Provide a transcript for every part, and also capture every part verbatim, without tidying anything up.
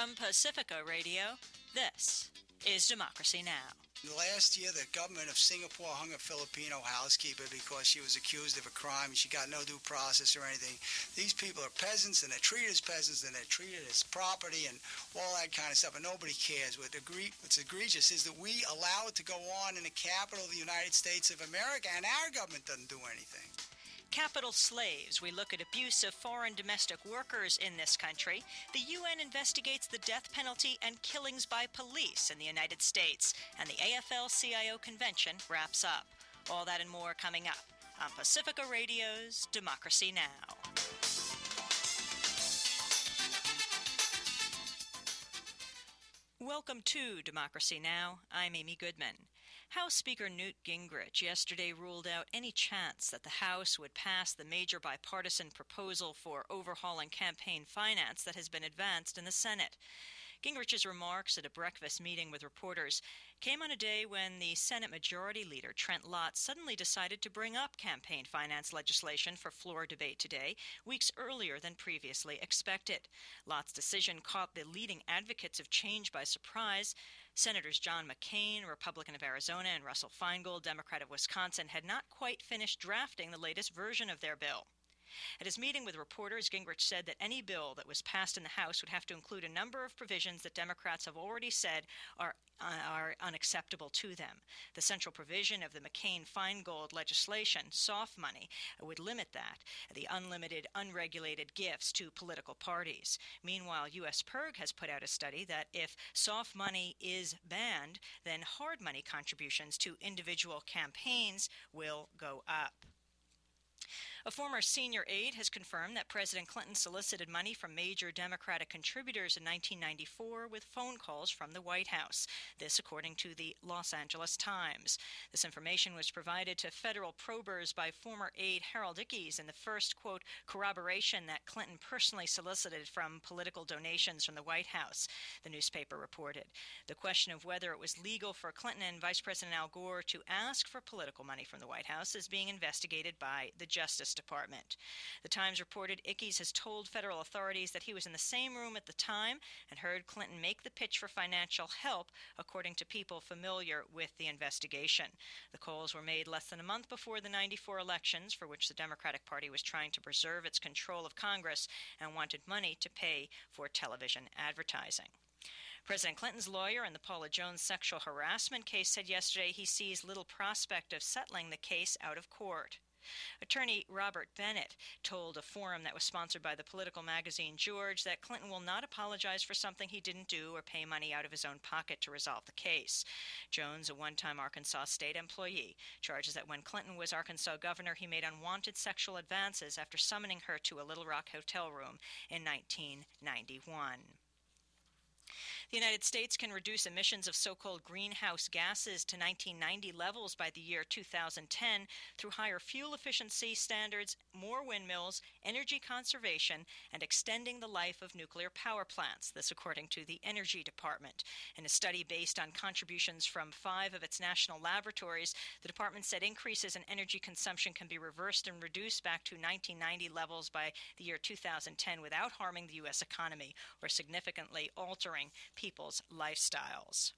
From Pacifica Radio, this is Democracy Now! Last year, the government of Singapore hung a Filipino housekeeper because she was accused of a crime and she got no due process or anything. These people are peasants, and they're treated as peasants, and they're treated as property and all that kind of stuff, and nobody cares. What egre- what's egregious is that we allow it to go on in the capital of the United States of America, and our government doesn't do anything. Capital slaves. We look at abuse of foreign domestic workers in this country. The U N investigates the death penalty and killings by police in the United States. And the A F L C I O convention wraps up. All that and more coming up on Pacifica Radio's Democracy Now! Welcome to Democracy Now! I'm Amy Goodman. House Speaker Newt Gingrich yesterday ruled out any chance that the House would pass the major bipartisan proposal for overhauling campaign finance that has been advanced in the Senate. Gingrich's remarks at a breakfast meeting with reporters came on a day when the Senate Majority Leader Trent Lott suddenly decided to bring up campaign finance legislation for floor debate today, weeks earlier than previously expected. Lott's decision caught the leading advocates of change by surprise. Senators John McCain, Republican of Arizona, and Russell Feingold, Democrat of Wisconsin, had not quite finished drafting the latest version of their bill. At his meeting with reporters, Gingrich said that any bill that was passed in the House would have to include a number of provisions that Democrats have already said are are unacceptable to them. The central provision of the McCain-Feingold legislation, soft money, would limit that, the unlimited, unregulated gifts to political parties. Meanwhile, U S P I R G has put out a study that if soft money is banned, then hard money contributions to individual campaigns will go up. A former senior aide has confirmed that President Clinton solicited money from major Democratic contributors in nineteen ninety-four with phone calls from the White House. This according to the Los Angeles Times. This information was provided to federal probers by former aide Harold Ickes in the first, quote, corroboration that Clinton personally solicited from political donations from the White House, the newspaper reported. The question of whether it was legal for Clinton and Vice President Al Gore to ask for political money from the White House is being investigated by the Justice Department. The Times reported Ickes has told federal authorities that he was in the same room at the time and heard Clinton make the pitch for financial help, according to people familiar with the investigation. The calls were made less than a month before the ninety-four elections, for which the Democratic Party was trying to preserve its control of Congress and wanted money to pay for television advertising. President Clinton's lawyer in the Paula Jones sexual harassment case said yesterday he sees little prospect of settling the case out of court. Attorney Robert Bennett told a forum that was sponsored by the political magazine George that Clinton will not apologize for something he didn't do or pay money out of his own pocket to resolve the case. Jones, a one-time Arkansas state employee, charges that when Clinton was Arkansas governor, he made unwanted sexual advances after summoning her to a Little Rock hotel room in nineteen ninety-one. The United States can reduce emissions of so-called greenhouse gases to nineteen ninety levels by the year two thousand ten through higher fuel efficiency standards, more windmills, energy conservation, and extending the life of nuclear power plants. This according to the Energy Department. In a study based on contributions from five of its national laboratories, the department said increases in energy consumption can be reversed and reduced back to nineteen ninety levels by the year two thousand ten without harming the U S economy or significantly altering people's lifestyles.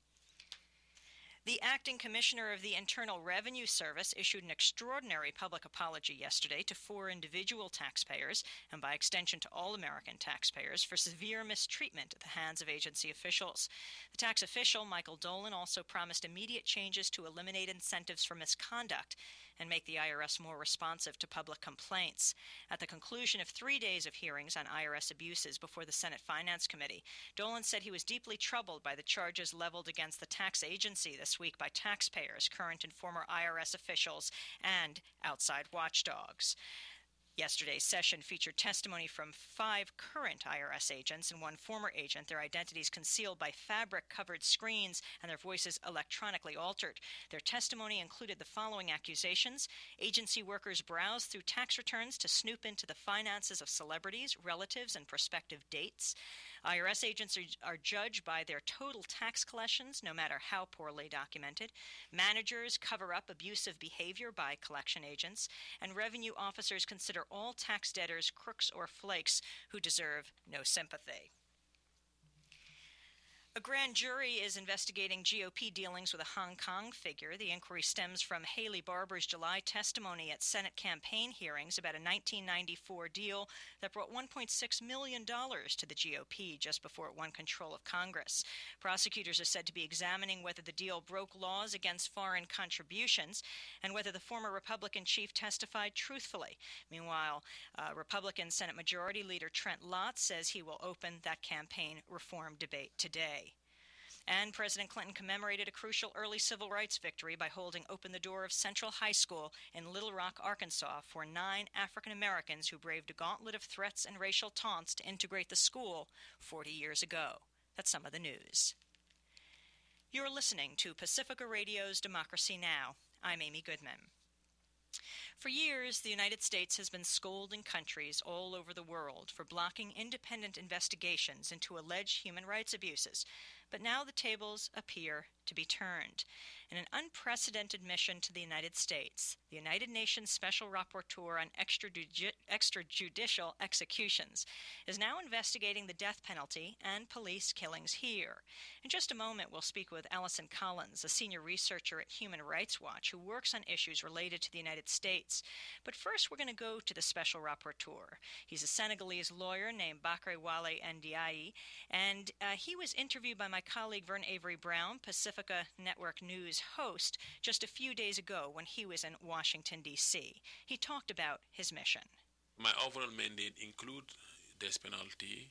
The acting commissioner of the Internal Revenue Service issued an extraordinary public apology yesterday to four individual taxpayers, and by extension to all American taxpayers, for severe mistreatment at the hands of agency officials. The tax official, Michael Dolan, also promised immediate changes to eliminate incentives for misconduct and make the I R S more responsive to public complaints. At the conclusion of three days of hearings on I R S abuses before the Senate Finance Committee, Dolan said he was deeply troubled by the charges leveled against the tax agency this week by taxpayers, current and former I R S officials, and outside watchdogs. Yesterday's session featured testimony from five current I R S agents and one former agent, their identities concealed by fabric-covered screens and their voices electronically altered. Their testimony included the following accusations. Agency workers browse through tax returns to snoop into the finances of celebrities, relatives, and prospective dates. I R S agents are, are judged by their total tax collections, no matter how poorly documented. Managers cover up abusive behavior by collection agents, and revenue officers consider all tax debtors crooks or flakes who deserve no sympathy. A grand jury is investigating G O P dealings with a Hong Kong figure. The inquiry stems from Haley Barbour's July testimony at Senate campaign hearings about a nineteen ninety-four deal that brought one point six million dollars to the G O P just before it won control of Congress. Prosecutors are said to be examining whether the deal broke laws against foreign contributions and whether the former Republican chief testified truthfully. Meanwhile, uh, Republican Senate Majority Leader Trent Lott says he will open that campaign reform debate today. And President Clinton commemorated a crucial early civil rights victory by holding open the door of Central High School in Little Rock, Arkansas, for nine African Americans who braved a gauntlet of threats and racial taunts to integrate the school forty years ago. That's some of the news. You're listening to Pacifica Radio's Democracy Now! I'm Amy Goodman. For years, the United States has been scolding countries all over the world for blocking independent investigations into alleged human rights abuses. But now the tables appear to be turned. In an unprecedented mission to the United States, the United Nations Special Rapporteur on extrajudi- extrajudicial executions is now investigating the death penalty and police killings here. In just a moment, we'll speak with Alison Collins, a senior researcher at Human Rights Watch who works on issues related to the United States. But first, we're going to go to the Special Rapporteur. He's a Senegalese lawyer named Bakary Wale Ndiaye, and uh, he was interviewed by my colleague Vern Avery Brown, Pacifica Network News host, just a few days ago when he was in Washington, D C He talked about his mission. My overall mandate includes death penalty,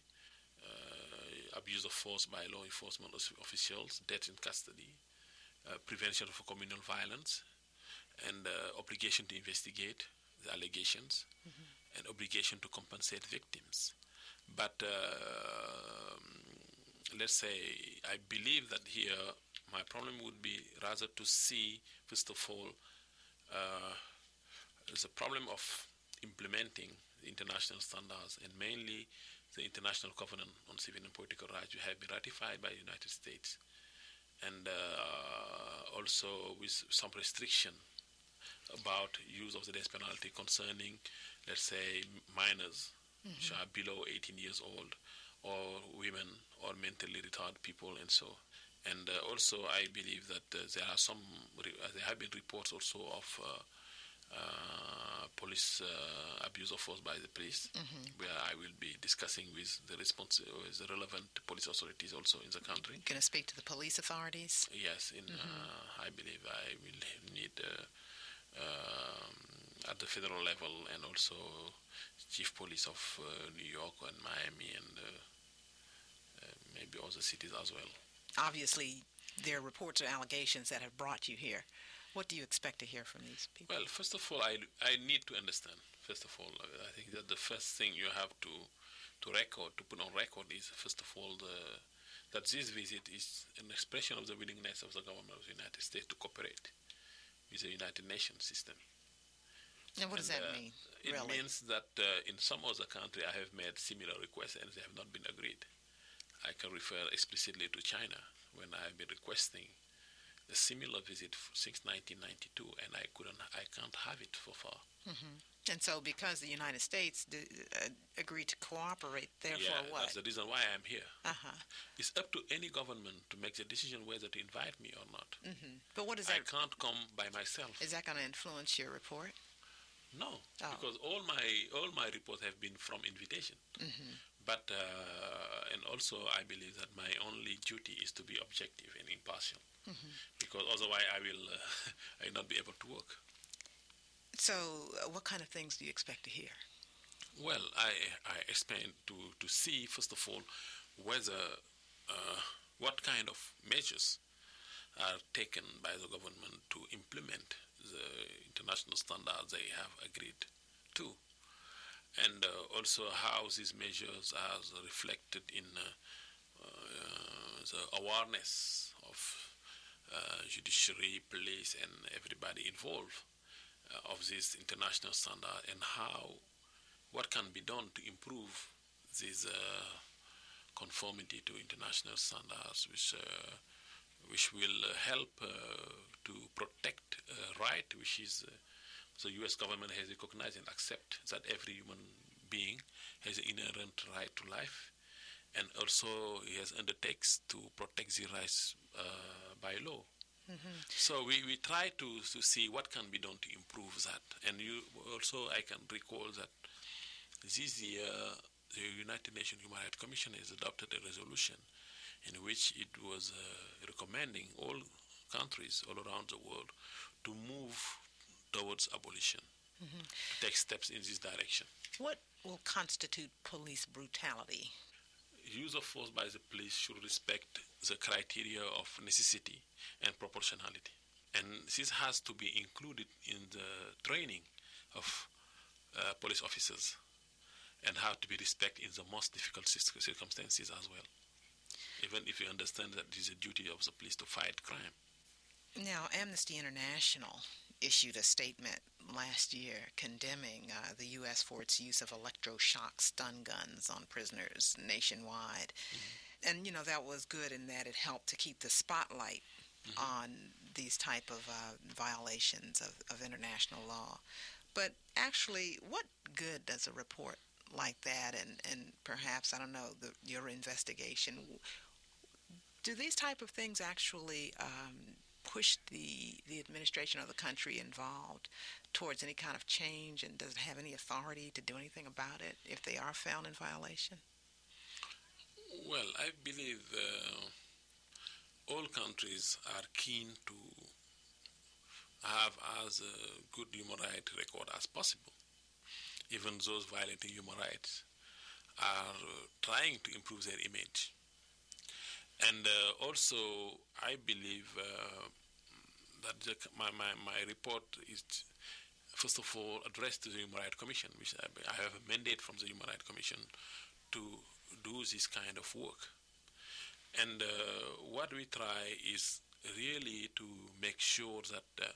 uh, abuse of force by law enforcement officials, death in custody, uh, prevention of communal violence, and uh, obligation to investigate the allegations, mm-hmm. and obligation to compensate victims. But uh, let's say I believe that here my problem would be rather to see, first of all, uh, there's a problem of implementing the international standards, and mainly the International Covenant on Civil and Political Rights, which have been ratified by the United States, and uh, also with some restriction about use of the death penalty concerning, let's say, minors, mm-hmm. which are below eighteen years old, or women, or mentally retarded people, and so. And uh, also, I believe that uh, there are some, re- there have been reports also of uh, uh, police uh, abuse of force by the police, mm-hmm. where I will be discussing with the respons- with the relevant police authorities also in the country. Going to speak to the police authorities? Yes, in, mm-hmm. uh, I believe I will need uh, um, at the federal level, and also chief police of uh, New York and Miami, and uh, uh, maybe other cities as well. Obviously, there are reports or allegations that have brought you here. What do you expect to hear from these people? Well, first of all, I, I need to understand. First of all, I think that the first thing you have to to record, to put on record, is first of all the, that this visit is an expression of the willingness of the government of the United States to cooperate with the United Nations system. And what does and, that uh, mean? It really? means that uh, in some other country I have made similar requests and they have not been agreed. I can refer explicitly to China, when I have been requesting a similar visit since nineteen ninety-two, and I couldn't, I can't have it so far. Mm-hmm. And so, because the United States did, uh, agreed to cooperate, therefore, yeah, what? That's the reason why I'm here. Uh-huh. It's up to any government to make the decision whether to invite me or not. Mm-hmm. But what is that? I can't come by myself. Is that going to influence your report? No, oh. because all my all my reports have been from invitation. Mm-hmm. But uh, and also I believe that my only duty is to be objective and impartial, mm-hmm. because otherwise I will uh, I will not be able to work. So, uh, what kind of things do you expect to hear? Well, I I expect to to see first of all whether uh, what kind of measures are taken by the government to implement the international standards they have agreed to. And uh, also how these measures are reflected in uh, uh, the awareness of uh, judiciary, police, and everybody involved uh, of this international standard, and how, what can be done to improve this uh, conformity to international standards, which uh, which will uh, help uh, to protect uh, right, which is uh, the U S government has recognized and accept that every human being has an inherent right to life, and also he has undertakes to protect the rights uh, by law. Mm-hmm. So we, we try to, to see what can be done to improve that. And you also, I can recall that this year, the United Nations Human Rights Commission has adopted a resolution in which it was uh, recommending all countries all around the world to move towards abolition, mm-hmm. to take steps in this direction. What will constitute police brutality? Use of force by the police should respect the criteria of necessity and proportionality. And this has to be included in the training of uh, police officers, and have to be respected in the most difficult circumstances as well, even if you understand that it is a duty of the police to fight crime. Now, Amnesty International issued a statement last year condemning uh, the U S for its use of electroshock stun guns on prisoners nationwide. Mm-hmm. And, you know, that was good in that it helped to keep the spotlight mm-hmm. on these type of uh, violations of, of international law. But actually, what good does a report like that and, and perhaps, I don't know, the, your investigation, do these type of things actually um, push the, the administration of the country involved towards any kind of change, and does it have any authority to do anything about it if they are found in violation? Well, I believe uh, all countries are keen to have as a good human rights record as possible. Even those violating human rights are uh, trying to improve their image. And uh, also, I believe uh, that the, my, my, my report is, first of all, addressed to the Human Rights Commission, which I, I have a mandate from the Human Rights Commission to do this kind of work. And uh, what we try is really to make sure that uh,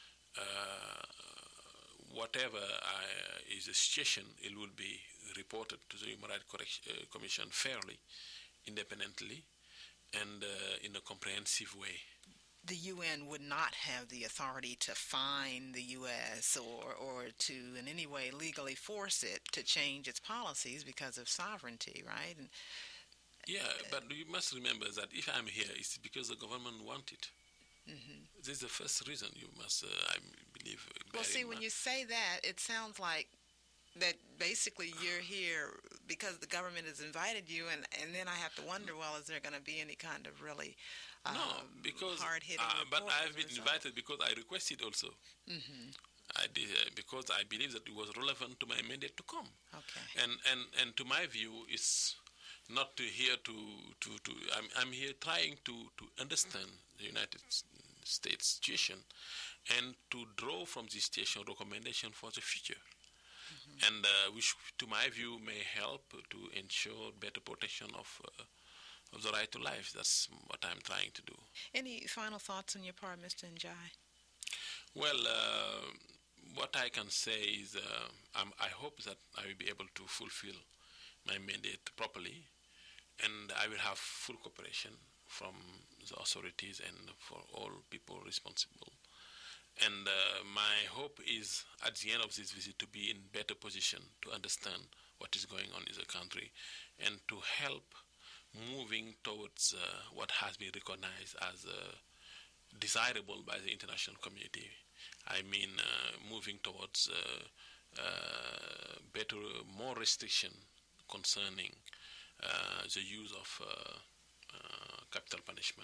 uh, whatever uh, is the situation, it will be reported to the Human Rights Correction, uh, Commission fairly, independently, and uh, in a comprehensive way. The U N would not have the authority to fine the U S or, or to in any way legally force it to change its policies because of sovereignty, right? And, yeah, uh, but you must remember that if I'm here, it's because the government wants it. Mm-hmm. This is the first reason you must, uh, I believe. Well, see, when you say that, it sounds like that basically you're here because the government has invited you, and, and then I have to wonder, well, is there going to be any kind of really um, no, because, hard-hitting uh, but I've been result? invited because I requested also. Mm-hmm. I did, uh, because I believe that it was relevant to my mandate to come. Okay. And, and, and to my view, it's not to here to, to, to I'm, I'm here trying to, to understand the United States situation and to draw from this situation recommendation for the future. Mm-hmm. And uh, which, to my view, may help to ensure better protection of uh, of the right to life. That's what I'm trying to do. Any final thoughts on your part, Mister Njai? Well, uh, what I can say is uh, I'm, I hope that I will be able to fulfill my mandate properly, and I will have full cooperation from the authorities and for all people responsible. And uh, my hope is at the end of this visit to be in better position to understand what is going on in the country and to help moving towards uh, what has been recognized as uh, desirable by the international community. I mean, uh, moving towards uh, uh, better, more restriction concerning uh, the use of uh, uh, capital punishment.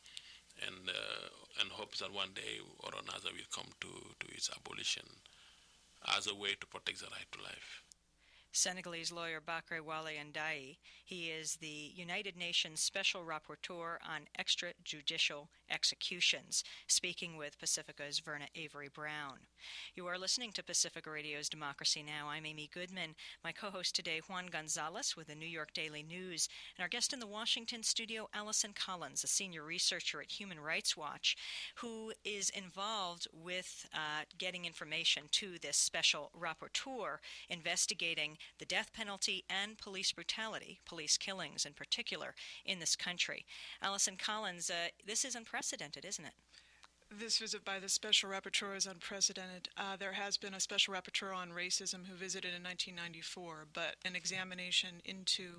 And uh, and hope that one day or another will come to, to its abolition as a way to protect the right to life. Senegalese lawyer Bakary Wale Ndiaye. He is the United Nations Special Rapporteur on Extrajudicial Executions, speaking with Pacifica's Verna Avery Brown. You are listening to Pacifica Radio's Democracy Now! I'm Amy Goodman. My co-host today, Juan Gonzalez with the New York Daily News, and our guest in the Washington studio, Allison Collins, a senior researcher at Human Rights Watch, who is involved with uh, getting information to this special rapporteur investigating the death penalty and police brutality, police killings in particular, in this country. Allison Collins, uh, this is unprecedented, isn't it? This visit by the Special Rapporteur is unprecedented. Uh, there has been a Special Rapporteur on racism who visited in nineteen ninety-four, but an examination into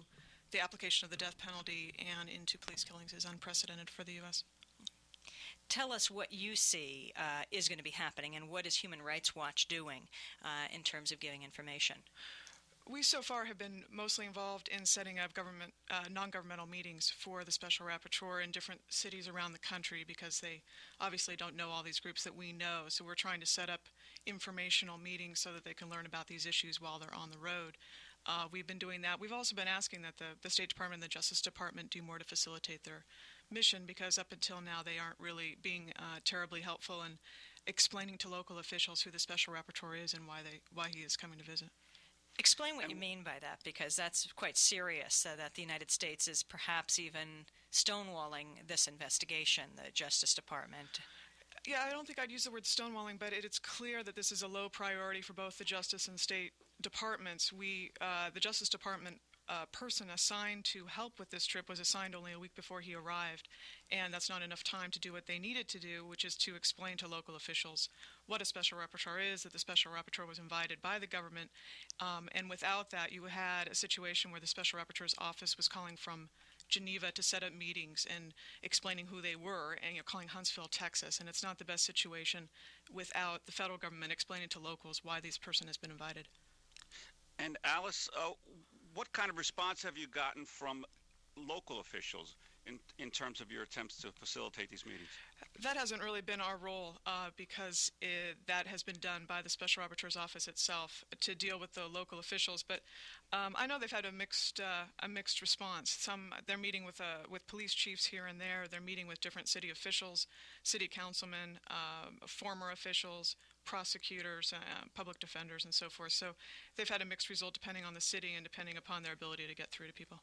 the application of the death penalty and into police killings is unprecedented for the U S. Tell us what you see uh, is going to be happening, and what is Human Rights Watch doing uh, in terms of giving information? We so far have been mostly involved in setting up government, uh, non-governmental meetings for the Special Rapporteur in different cities around the country, because they obviously don't know all these groups that we know. So we're trying to set up informational meetings so that they can learn about these issues while they're on the road. Uh, we've been doing that. We've also been asking that the, the State Department and the Justice Department do more to facilitate their mission, because up until now they aren't really being uh, terribly helpful in explaining to local officials who the Special Rapporteur is and why they why he is coming to visit. Explain what you mean by that, because that's quite serious, uh, that the United States is perhaps even stonewalling this investigation, the Justice Department. Yeah, I don't think I'd use the word stonewalling, but it, it's clear that this is a low priority for both the Justice and State Departments. We, uh, the Justice Department uh, person assigned to help with this trip was assigned only a week before he arrived, and that's not enough time to do what they needed to do, which is to explain to local officials what a Special Rapporteur is, that the Special Rapporteur was invited by the government, um, and without that you had a situation where the Special Rapporteur's office was calling from Geneva to set up meetings and explaining who they were, and you're calling Huntsville, Texas, and it's not the best situation without the federal government explaining to locals why this person has been invited. And Alice, uh, what kind of response have you gotten from local officials in, in terms of your attempts to facilitate these meetings? That hasn't really been our role, uh, because it, that has been done by the Special Rapporteur's office itself to deal with the local officials. But um, I know they've had a mixed uh, a mixed response. Some they're meeting with uh, with police chiefs here and there. They're meeting with different city officials, city councilmen, uh, former officials, prosecutors, uh, public defenders, and so forth. So they've had a mixed result depending on the city and depending upon their ability to get through to people.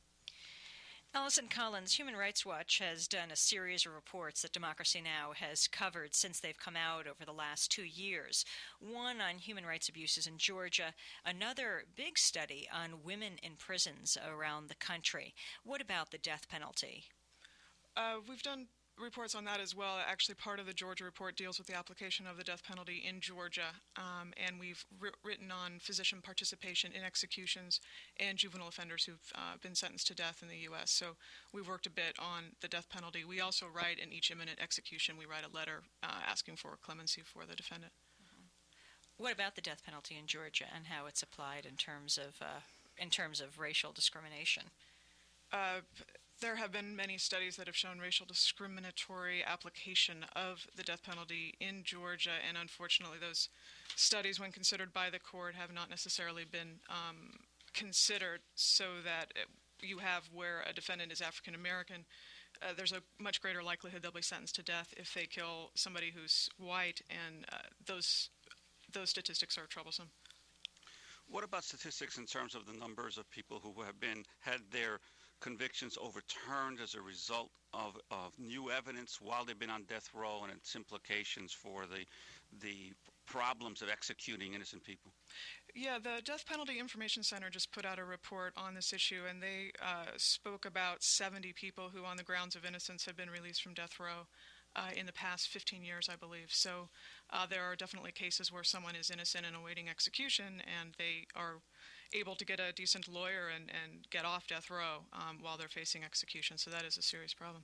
Alison Collins, Human Rights Watch has done a series of reports that Democracy Now! Has covered since they've come out over the last two years. One on human rights abuses in Georgia, another big study on women in prisons around the country. What about the death penalty? Uh, we've done reports on that as well. Actually, part of the Georgia report deals with the application of the death penalty in Georgia, um, and we've ri- written on physician participation in executions and juvenile offenders who've uh, been sentenced to death in the U S. So we've worked a bit on the death penalty. We also write in each imminent execution, we write a letter uh, asking for clemency for the defendant. Mm-hmm. What about the death penalty in Georgia and how it's applied in terms of uh, in terms of racial discrimination? Uh, There have been many studies that have shown racial discriminatory application of the death penalty in Georgia, and unfortunately those studies, when considered by the court, have not necessarily been um, considered, so that it, you have where a defendant is African American, uh, there's a much greater likelihood they'll be sentenced to death if they kill somebody who's white, and uh, those those statistics are troublesome. What about statistics in terms of the numbers of people who have been had their convictions overturned as a result of, of new evidence while they've been on death row, and its implications for the the problems of executing innocent people? Yeah, the Death Penalty Information Center just put out a report on this issue, and they uh, spoke about seventy people who, on the grounds of innocence, have been released from death row uh, in the past fifteen years, I believe. So uh, there are definitely cases where someone is innocent and awaiting execution, and they are able to get a decent lawyer and, and get off death row um, while they're facing execution. So that is a serious problem.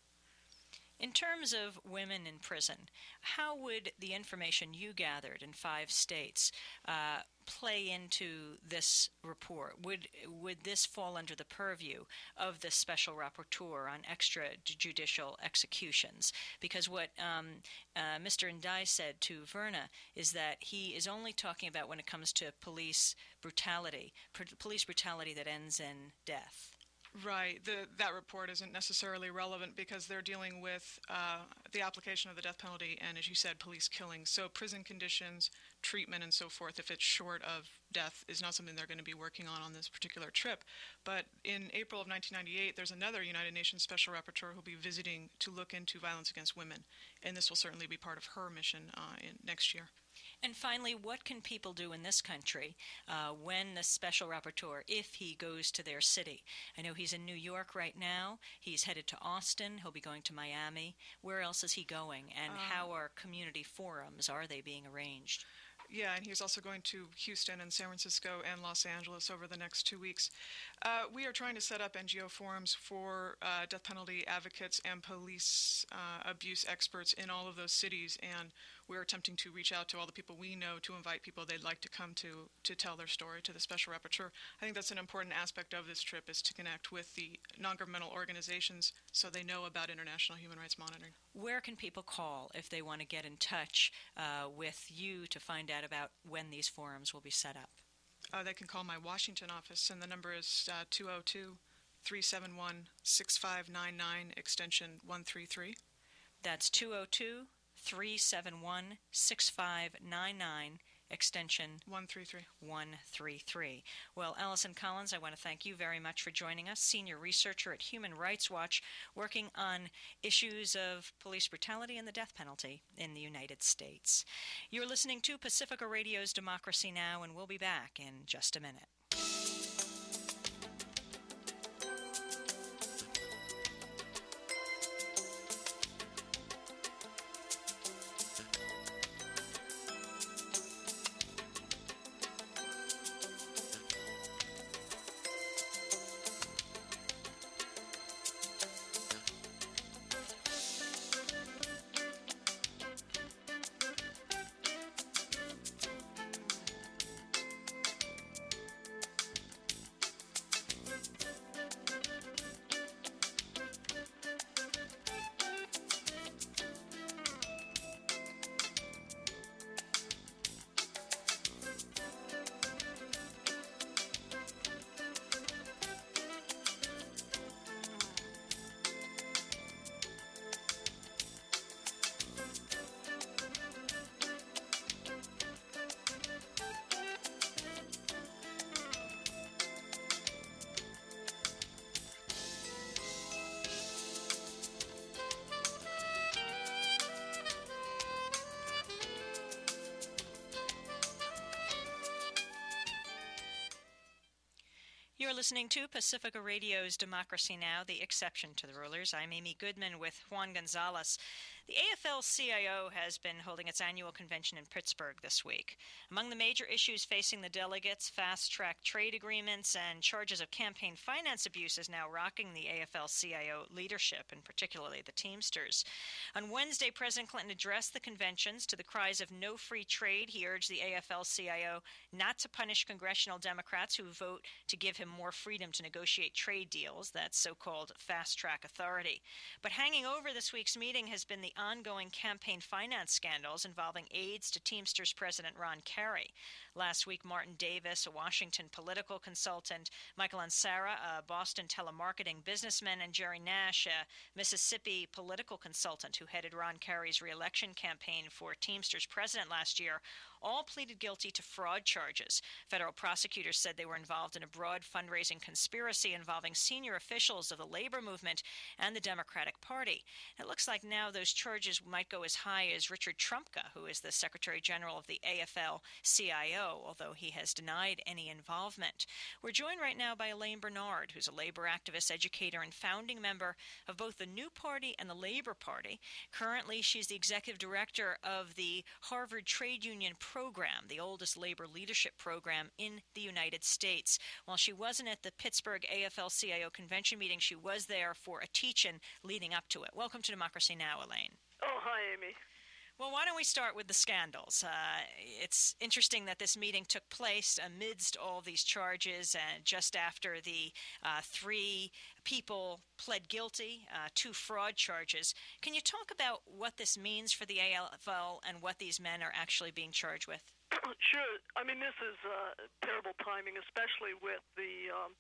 In terms of women in prison, how would the information you gathered in five states uh, play into this report? Would would this fall under the purview of the Special Rapporteur on extrajudicial executions? Because what um, uh, Mister Ndai said to Verna is that he is only talking about when it comes to police brutality, pr- police brutality that ends in death. Right. The, that report isn't necessarily relevant because they're dealing with uh, the application of the death penalty and, as you said, police killings. So prison conditions, treatment, and so forth, if it's short of death, is not something they're going to be working on on this particular trip. But in April of nineteen ninety-eight, there's another United Nations Special Rapporteur who will be visiting to look into violence against women, and this will certainly be part of her mission uh, in next year. And finally, what can people do in this country uh, when the Special Rapporteur, if he goes to their city? I know he's in New York right now. He's headed to Austin. He'll be going to Miami. Where else is he going? And uh, how are community forums? Are they being arranged? Yeah, and he's also going to Houston and San Francisco and Los Angeles over the next two weeks. Uh, we are trying to set up N G O forums for uh, death penalty advocates and police uh, abuse experts in all of those cities, and we're attempting to reach out to all the people we know to invite people they'd like to come to to tell their story to the Special Rapporteur. I think that's an important aspect of this trip, is to connect with the non-governmental organizations so they know about international human rights monitoring. Where can people call if they want to get in touch uh, with you to find out about when these forums will be set up? Uh, they can call my Washington office, and the number is uh, two oh two, three seven one, six five nine nine, extension one three three. That's two oh two, three seven one, six five nine nine, extension one three three. one three three. Well, Allison Collins, I want to thank you very much for joining us, senior researcher at Human Rights Watch, working on issues of police brutality and the death penalty in the United States. You're listening to Pacifica Radio's Democracy Now!, and we'll be back in just a minute. You're listening to Pacifica Radio's Democracy Now!, the exception to the rulers. I'm Amy Goodman with Juan Gonzalez. The A F L C I O has been holding its annual convention in Pittsburgh this week. Among the major issues facing the delegates, fast-track trade agreements and charges of campaign finance abuse is now rocking the A F L C I O leadership, and particularly the Teamsters. On Wednesday, President Clinton addressed the conventions to the cries of no free trade. He urged the A F L C I O not to punish congressional Democrats who vote to give him more freedom to negotiate trade deals, that so-called fast-track authority. But hanging over this week's meeting has been the ongoing campaign finance scandals involving aides to Teamsters President Ron Carey. Last week, Martin Davis, a Washington political consultant, Michael Ansara, a Boston telemarketing businessman, and Jerry Nash, a Mississippi political consultant who headed Ron Carey's re-election campaign for Teamsters president last year, all pleaded guilty to fraud charges. Federal prosecutors said they were involved in a broad fundraising conspiracy involving senior officials of the labor movement and the Democratic Party. It looks like now those charges might go as high as Richard Trumka, who is the Secretary General of the A F L C I O, although he has denied any involvement. We're joined right now by Elaine Bernard, who's a labor activist, educator, and founding member of both the New Party and the Labor Party. Currently, she's the executive director of the Harvard Trade Union Program, the oldest labor leadership program in the United States. While she wasn't at the Pittsburgh A F L C I O convention meeting, she was there for a teach-in leading up to it. Welcome to Democracy Now!, Elaine. Oh, hi, Amy. Well, why don't we start with the scandals? Uh, it's interesting that this meeting took place amidst all these charges and just after the uh, three people pled guilty uh, to fraud charges. Can you talk about what this means for the A F L and what these men are actually being charged with? Sure. I mean, this is uh, terrible timing, especially with the um,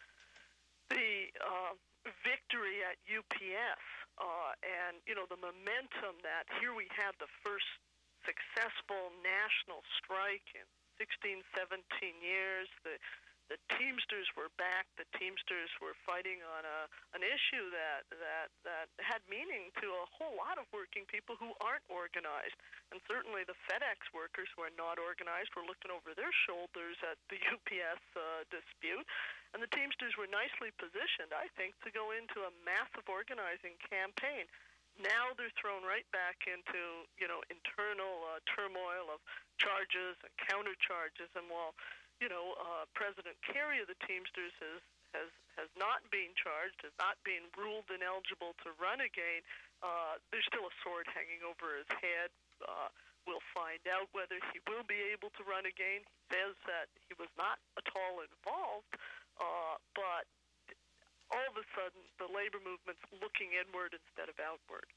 the uh, victory at U P S. Uh, and, you know, the momentum that here we have the first successful national strike in sixteen, seventeen years. The the Teamsters were back. The Teamsters were fighting on a an issue that, that, that had meaning to a whole lot of working people who aren't organized. And certainly the FedEx workers who are not organized were looking over their shoulders at the U P S uh, dispute. And the Teamsters were nicely positioned, I think, to go into a massive organizing campaign. now they're thrown right back into, you know, internal uh, turmoil of charges and countercharges. And while, you know, uh, President Kerry of the Teamsters has, has, has not been charged, has not been ruled ineligible to run again, uh, there's still a sword hanging over his head. Uh, we'll find out whether he will be able to run again. He says that he was not at all involved, uh, but all of a sudden the labor movement's looking inward instead of outward.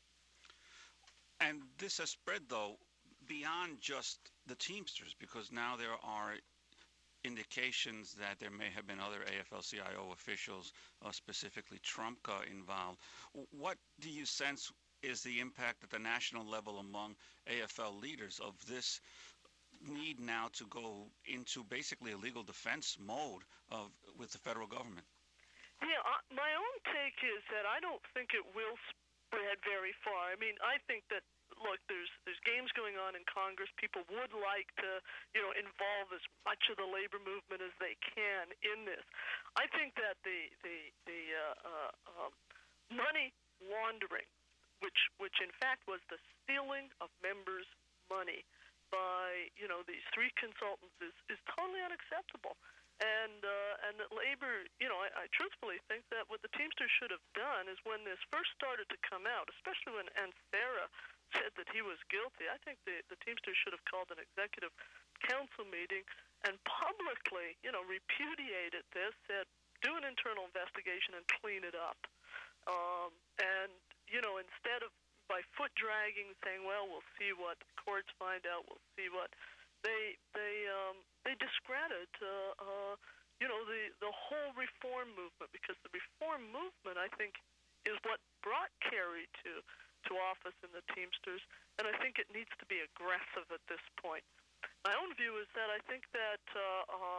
And this has spread, though, beyond just the Teamsters, because now there are indications that there may have been other A F L C I O officials, uh, specifically Trumka, involved. What do you sense is the impact at the national level among A F L leaders of this need now to go into basically a legal defense mode of with the federal government? Yeah, uh, my own take is that I don't think it will spread very far. I mean, I think that, look, there's there's games going on in Congress. People would like to, you know, involve as much of the labor movement as they can in this. I think that the the the uh, uh, um, money laundering, which which in fact was the stealing of members' money by, you know, these three consultants, is, is totally unacceptable. And uh, and that labor, you know, I, I truthfully think that what the Teamsters should have done is when this first started to come out, especially when Ansara said that he was guilty, I think the, the Teamsters should have called an executive council meeting and publicly, you know, repudiated this, said do an internal investigation and clean it up. Um, and, you know, instead of by foot dragging, saying, well, we'll see what courts find out, we'll see what, they they um, they discredit, uh, uh, you know, the, the whole reform movement, because the reform movement, I think, is what brought Kerry to to office in the Teamsters, and I think it needs to be aggressive at this point. My own view is that I think that uh, um,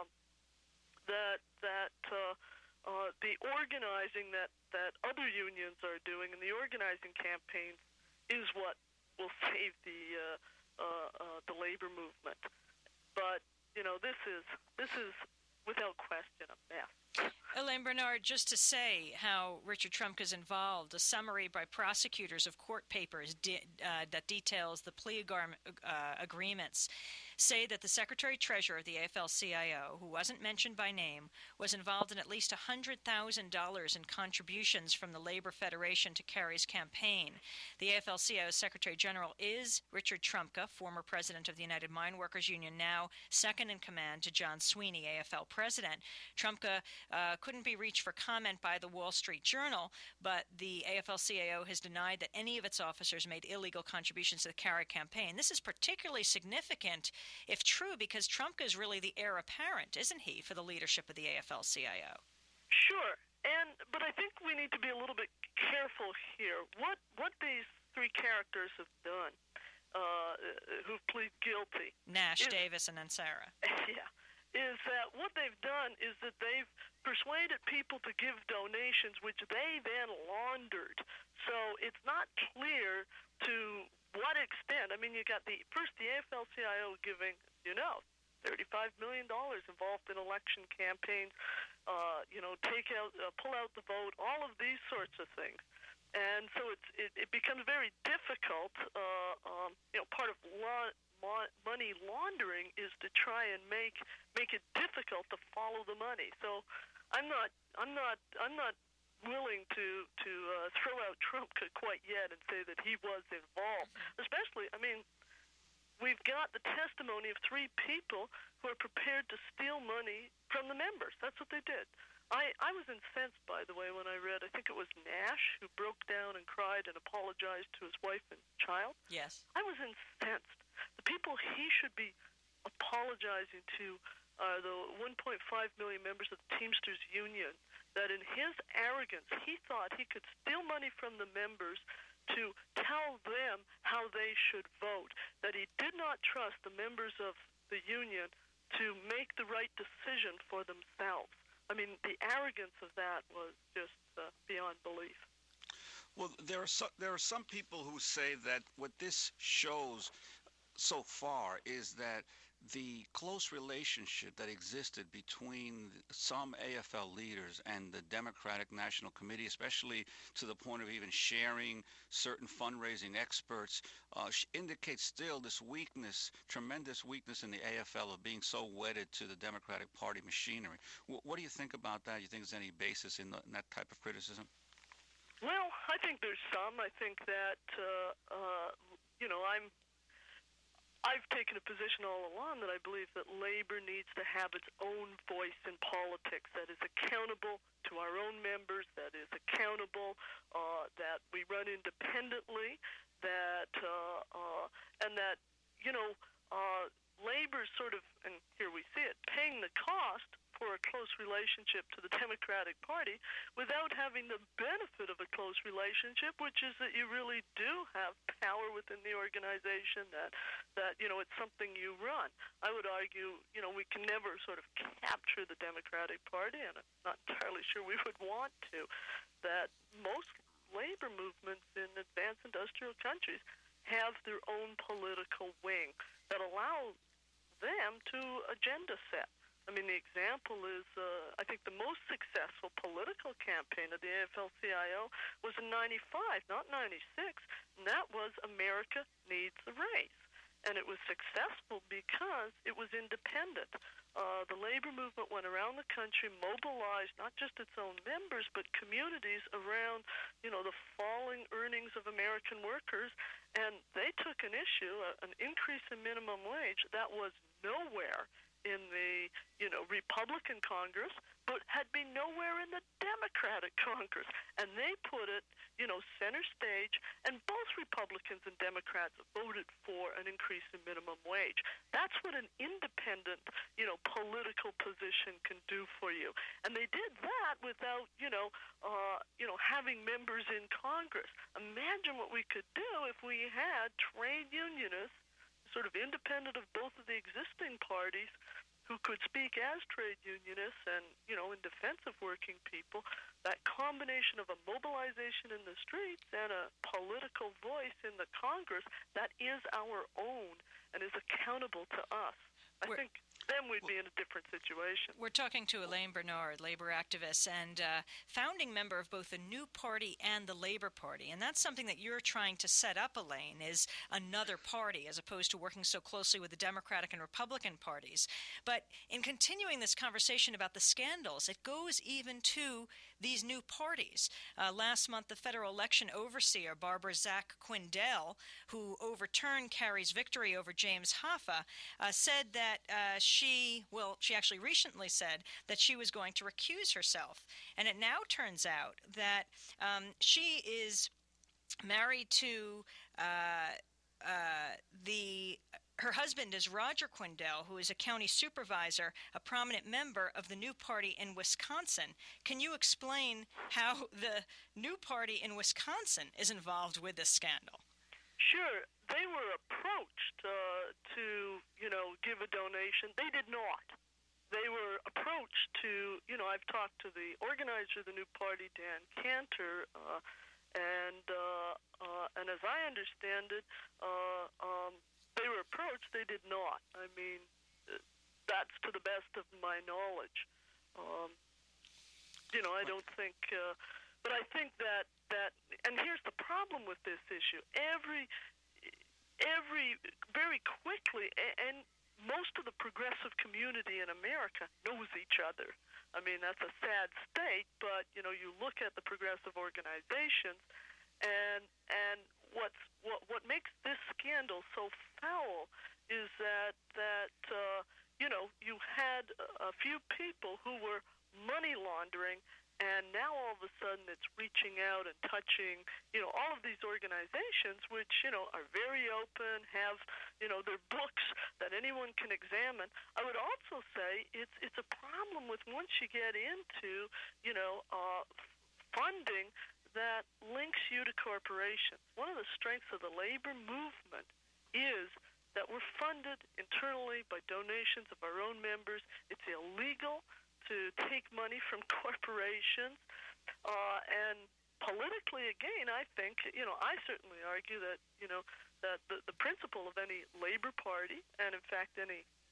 that that uh, uh, the organizing that, that other unions are doing and the organizing campaigns is what will save the uh, uh, uh, the labor movement. But you know, this is this is without question a mess. Elaine Bernard, just to say how Richard Trumka is involved, a summary by prosecutors of court papers de- uh, that details the plea agar- uh, agreements say that the Secretary-Treasurer of the A F L C I O, who wasn't mentioned by name, was involved in at least one hundred thousand dollars in contributions from the Labor Federation to Kerry's campaign. The A F L C I O Secretary General is Richard Trumka, former president of the United Mine Workers Union, now second in command to John Sweeney, A F L president. Trumka uh, couldn't be reached for comment by the Wall Street Journal, but the A F L C I O has denied that any of its officers made illegal contributions to the Kerry campaign. This is particularly significant if true, because Trumka is really the heir apparent, isn't he, for the leadership of the A F L C I O? Sure, and but I think we need to be a little bit careful here. What what these three characters have done, uh, who've pleaded guilty, Nash, is, Davis, and Ansara. Yeah, is that what they've done is that they've persuaded people to give donations, which they then laundered. So it's not clear to what extent. I mean, you got the first the A F L C I O giving, you know, thirty-five million dollars involved in election campaigns, uh, you know, take out, uh, pull out the vote, all of these sorts of things. And so it's, it, it becomes very difficult. Uh, um, you know, part of law, mo- money laundering is to try and make make it difficult to follow the money. So I'm not, I'm not, I'm not. willing to to uh, throw out Trumka quite yet and say that he was involved. Especially, I mean, we've got the testimony of three people who are prepared to steal money from the members. That's what they did. I, I was incensed, by the way, when I read, I think it was Nash who broke down and cried and apologized to his wife and child. Yes. I was incensed. The people he should be apologizing to are the one point five million members of the Teamsters Union, that in his arrogance, he thought he could steal money from the members to tell them how they should vote, that he did not trust the members of the union to make the right decision for themselves. I mean, the arrogance of that was just uh, beyond belief. Well, there are, so, there are some people who say that what this shows so far is that the close relationship that existed between some A F L leaders and the Democratic National Committee, especially to the point of even sharing certain fundraising experts, uh, indicates still this weakness, tremendous weakness in the A F L of being so wedded to the Democratic Party machinery. W- what do you think about that? Do you think there's any basis in, the, in that type of criticism? Well, I think there's some. I think that, uh, uh, you know, I'm I've taken a position all along that I believe that labor needs to have its own voice in politics that is accountable to our own members, that is accountable, uh, that we run independently, that uh, uh, and that, you know, uh, labor sort of, and here we see it, paying the cost for a close relationship to the Democratic Party without having the benefit of a close relationship, which is that you really do have power within the organization, that, that you know, it's something you run. I would argue, you know, we can never sort of capture the Democratic Party, and I'm not entirely sure we would want to, that most labor movements in advanced industrial countries have their own political wing that allows them to agenda set. I mean, the example is, uh, I think the most successful political campaign of the A F L C I O was in ninety-five, not ninety-six, and that was America Needs a Raise. And it was successful because it was independent. Uh, the labor movement went around the country, mobilized not just its own members, but communities around, you know, the falling earnings of American workers, and they took an issue, an increase in minimum wage, that was nowhere in the, you know, Republican Congress, but had been nowhere in the Democratic Congress. And they put it, you know, center stage, and both Republicans and Democrats voted for an increase in minimum wage. That's what an independent, you know, political position can do for you. And they did that without, you know, uh, you know, having members in Congress. Imagine what we could do if we had trade unionists, sort of independent of both of the existing parties, who could speak as trade unionists and, you know, in defense of working people. That combination of a mobilization in the streets and a political voice in the Congress that is our own and is accountable to us. I We're, think then we'd be in a different situation. We're talking to Elaine Bernard, labor activist and uh, founding member of both the New Party and the Labor Party. And that's something that you're trying to set up, Elaine, is another party as opposed to working so closely with the Democratic and Republican parties. But in continuing this conversation about the scandals, it goes even to these new parties. Uh, last month, the federal election overseer, Barbara Zach Quindell, who overturned Kerry's victory over James Hoffa, uh, said that uh, she, well, she actually recently said that she was going to recuse herself. And it now turns out that um, she is married to uh, uh, the... Her husband is Roger Quindell, who is a county supervisor, a prominent member of the New Party in Wisconsin. Can you explain how the New Party in Wisconsin is involved with this scandal? Sure. They were approached uh, to, you know, give a donation. They did not. They were approached to, you know, I've talked to the organizer of the New Party, Dan Cantor, uh, and uh, uh, and as I understand it, uh, um, they were approached. They did not. I mean, that's to the best of my knowledge. Um, you know, I don't think, uh, but I think that that, and here's the problem with this issue: every, every, very quickly, and most of the progressive community in America knows each other. I mean, that's a sad state, but you know, you look at the progressive organizations, and and what's what what makes this scandal so foul is that that uh, you know, you had a few people who were money laundering, and now all of a sudden it's reaching out and touching, you know, all of these organizations, which, you know, are very open, have, you know, their books that anyone can examine. I would also say it's it's a problem with once you get into, you know, uh, funding that links you to corporations. One of the strengths of the labor movement is that we're funded internally by donations of our own members. It's illegal to take money from corporations. Uh, and politically, again, I think, you know, I certainly argue that, you know, that the, the principle of any labor party, and in fact any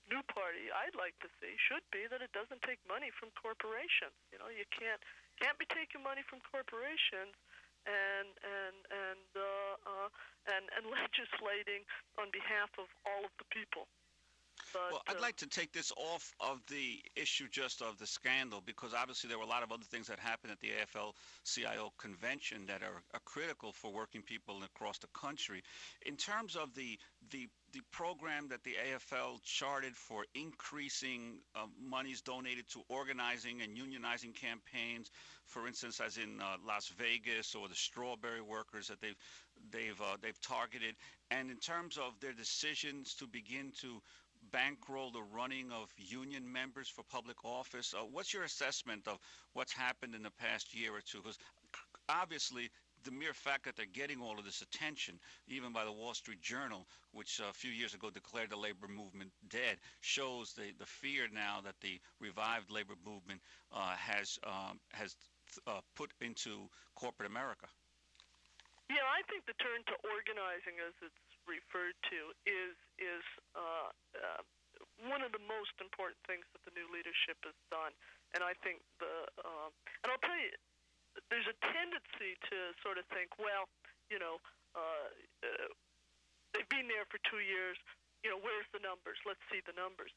new party I'd like to see should be that it doesn't take money from corporations. You know, you can't can't be taking money from corporations and and and uh, uh, and and legislating on behalf of all of the people. But, well, I'd uh, like to take this off of the issue just of the scandal, because obviously there were a lot of other things that happened at the A F L C I O convention that are, are critical for working people across the country. In terms of the the the program that the A F L charted for increasing uh, monies donated to organizing and unionizing campaigns, for instance, as in uh, Las Vegas, or the strawberry workers that they've they've uh, they've targeted, and in terms of their decisions to begin to bankroll the running of union members for public office, uh, what's your assessment of what's happened in the past year or two? Because obviously the mere fact that they're getting all of this attention, even by the Wall Street Journal, which a few years ago declared the labor movement dead, shows the, the fear now that the revived labor movement uh, has um, has uh, put into corporate America. Yeah, I think the turn to organizing, as it's referred to, is is uh, uh, one of the most important things that the new leadership has done. And I think the uh, and I'll tell you, there's a tendency to sort of think, well, you know, uh, uh, they've been there for two years. You know, where's the numbers? Let's see the numbers.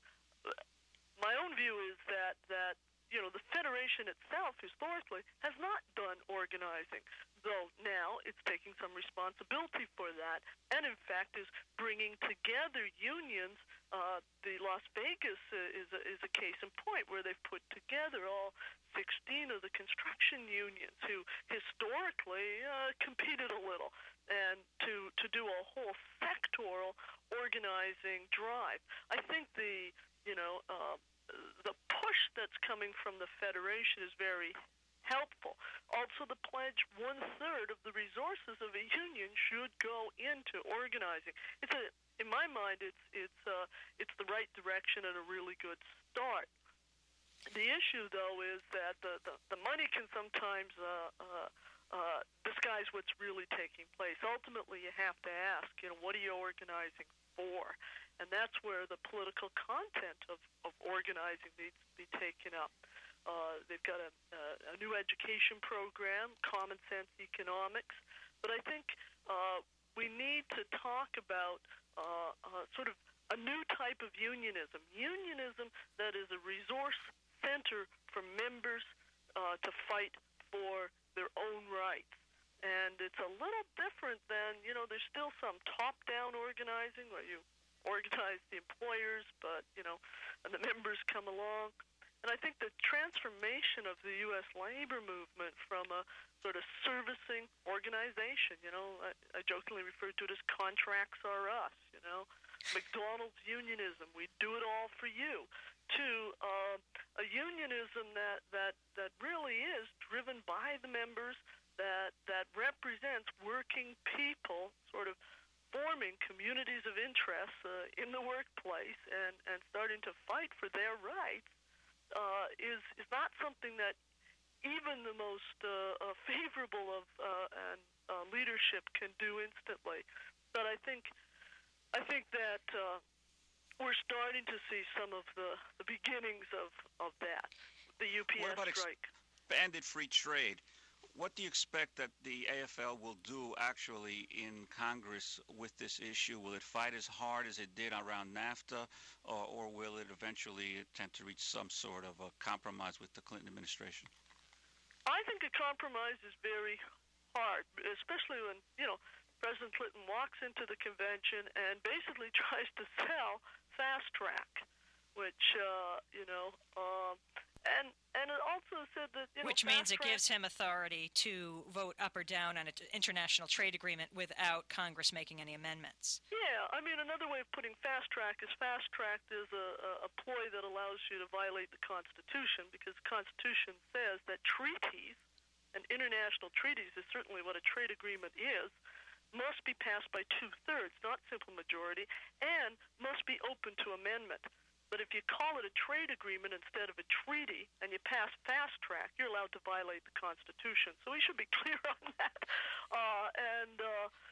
My own view is that that you know the Federation itself historically has not done organizing, though now it's taking some responsibility for that, and in fact is bringing together unions. Uh, the Las Vegas uh, is, a, is a case in point where they've put together all sixteen of the construction unions who historically uh, competed a little, and to, to do a whole sectoral organizing drive. I think the, you know, uh, the push that's coming from the Federation is very helpful. Also, the pledge, one-third of the resources of a union should go into organizing. It's a, in my mind, it's it's uh, it's the right direction and a really good start. The issue, though, is that the, the, the money can sometimes uh, uh, uh, disguise what's really taking place. Ultimately, you have to ask, you know, what are you organizing for? And that's where the political content of, of organizing needs to be taken up. Uh, they've got a, a, a new education program, Common Sense Economics. But I think uh, we need to talk about uh, uh, sort of a new type of unionism, unionism that is a resource center for members uh, to fight for their own rights. And it's a little different than, you know, there's still some top-down organizing where you organize the employers, but, you know, and the members come along. And I think the transformation of the U S labor movement from a sort of servicing organization, you know, I, I jokingly refer to it as contracts are us, you know, McDonald's unionism, we do it all for you, to uh, a unionism that, that, that really is driven by the members, that, that represents working people sort of forming communities of interest uh, in the workplace and, and starting to fight for their rights. Uh, is is not something that even the most uh, uh, favorable of uh, and uh, leadership can do instantly. But I think I think that uh, we're starting to see some of the, the beginnings of, of that. The U P S what about strike. Expanded free trade. What do you expect that the A F L will do actually in Congress with this issue? Will it fight as hard as it did around NAFTA, or, or will it eventually attempt to reach some sort of a compromise with the Clinton administration? I think a compromise is very hard, especially when, you know, President Clinton walks into the convention and basically tries to sell fast track, which, uh, you know, um, And and it also said that, you know, which means it track, gives him authority to vote up or down on an international trade agreement without Congress making any amendments. Yeah, I mean, another way of putting fast track is fast track is a, a ploy that allows you to violate the Constitution, because the Constitution says that treaties, and international treaties is certainly what a trade agreement is, must be passed by two-thirds, not simple majority, and must be open to amendment. But if you call it a trade agreement instead of a treaty and you pass fast track, you're allowed to violate the Constitution. So we should be clear on that. Uh, and uh,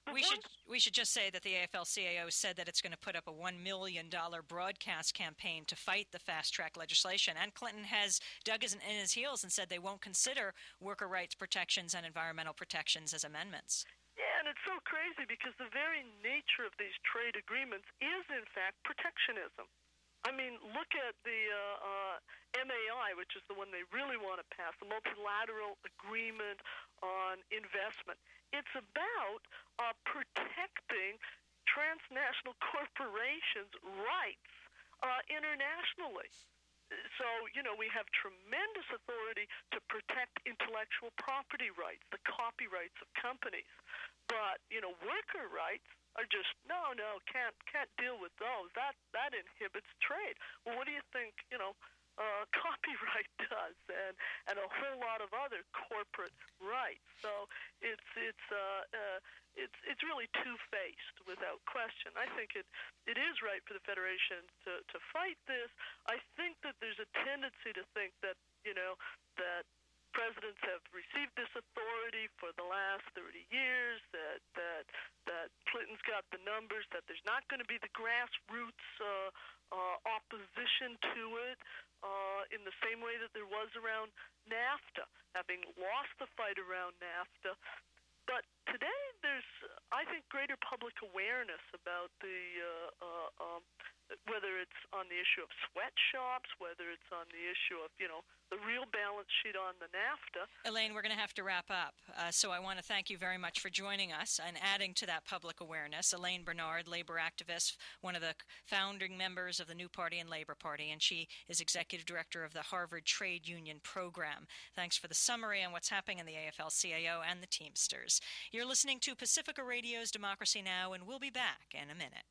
We should we should just say that the A F L C I O said that it's going to put up a one million dollars broadcast campaign to fight the fast-track legislation. And Clinton has dug his, in his heels and said they won't consider worker rights protections and environmental protections as amendments. Yeah, and it's so crazy because the very nature of these trade agreements is, in fact, protectionism. I mean, look at the uh, uh, M A I, which is the one they really want to pass, the Multilateral Agreement on Investment. It's about uh, protecting transnational corporations' rights uh, internationally. So, you know, we have tremendous authority to protect intellectual property rights, the copyrights of companies. But, you know, worker rights are just, no, no, can't can't deal with those. That that inhibits trade. Well, what do you think, you know, uh, copyright does, and, and a whole lot of other corporate rights. So it's it's uh, uh, it's it's really two-faced, without question. I think it it is right for the Federation to, to fight this. I think that there's a tendency to think that, you know, that presidents have received this authority for the last thirty years, that that that Clinton's got the numbers, that there's not going to be the grassroots uh, uh, opposition to it uh, in the same way that there was around NAFTA, having lost the fight around NAFTA. But today there's, I think, greater public awareness about the uh, uh, um, whether it's on the issue of sweatshops, whether it's on the issue of, you know, the real balance sheet on the NAFTA. Elaine, we're going to have to wrap up. Uh, so I want to thank you very much for joining us and adding to that public awareness. Elaine Bernard, labor activist, one of the founding members of the New Party and Labor Party, and she is executive director of the Harvard Trade Union Program. Thanks for the summary on what's happening in the A F L C I O and the Teamsters. You're listening to Pacifica Radio's Democracy Now!, and we'll be back in a minute.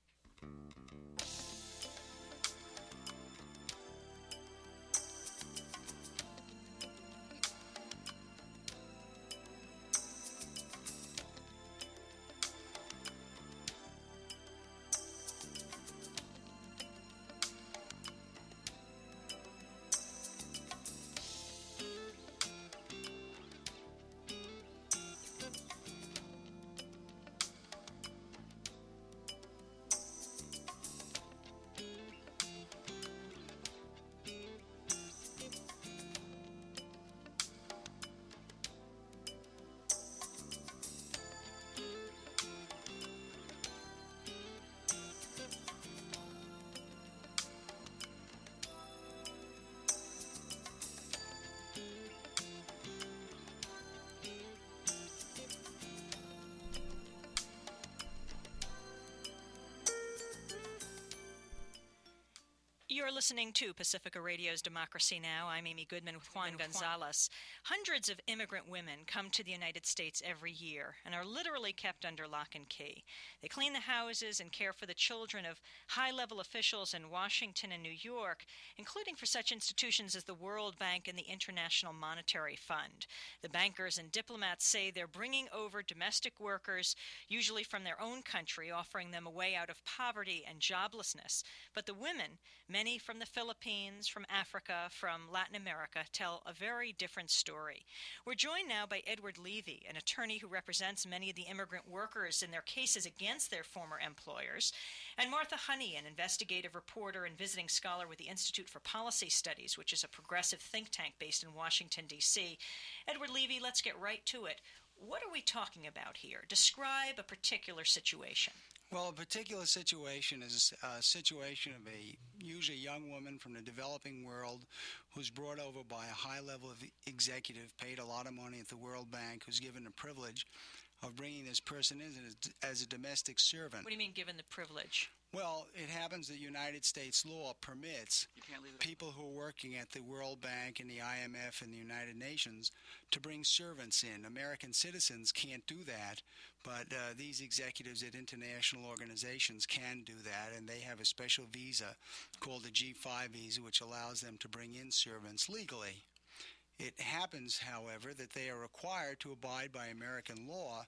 You're listening to Pacifica Radio's Democracy Now! I'm Amy Goodman with Juan Gonzalez. Hundreds of immigrant women come to the United States every year and are literally kept under lock and key. They clean the houses and care for the children of high-level officials in Washington and New York, including for such institutions as the World Bank and the International Monetary Fund. The bankers and diplomats say they're bringing over domestic workers, usually from their own country, offering them a way out of poverty and joblessness. But the women, many from the Philippines, from Africa, from Latin America, tell a very different story. We're joined now by Edward Levy, an attorney who represents many of the immigrant workers in their cases against their former employers, and Martha Honey, an investigative reporter and visiting scholar with the Institute for Policy Studies, which is a progressive think tank based in Washington, D C Edward Levy, let's get right to it. What are we talking about here? Describe a particular situation. Well, a particular situation is a situation of a usually young woman from the developing world who's brought over by a high-level executive, paid a lot of money at the World Bank, who's given the privilege of bringing this person in as, as a domestic servant. What do you mean, given the privilege? Well, it happens that United States law permits people who are working at the World Bank and the I M F and the United Nations to bring servants in. American citizens can't do that, but uh, these executives at international organizations can do that, and they have a special visa called the G five visa, which allows them to bring in servants legally. It happens, however, that they are required to abide by American law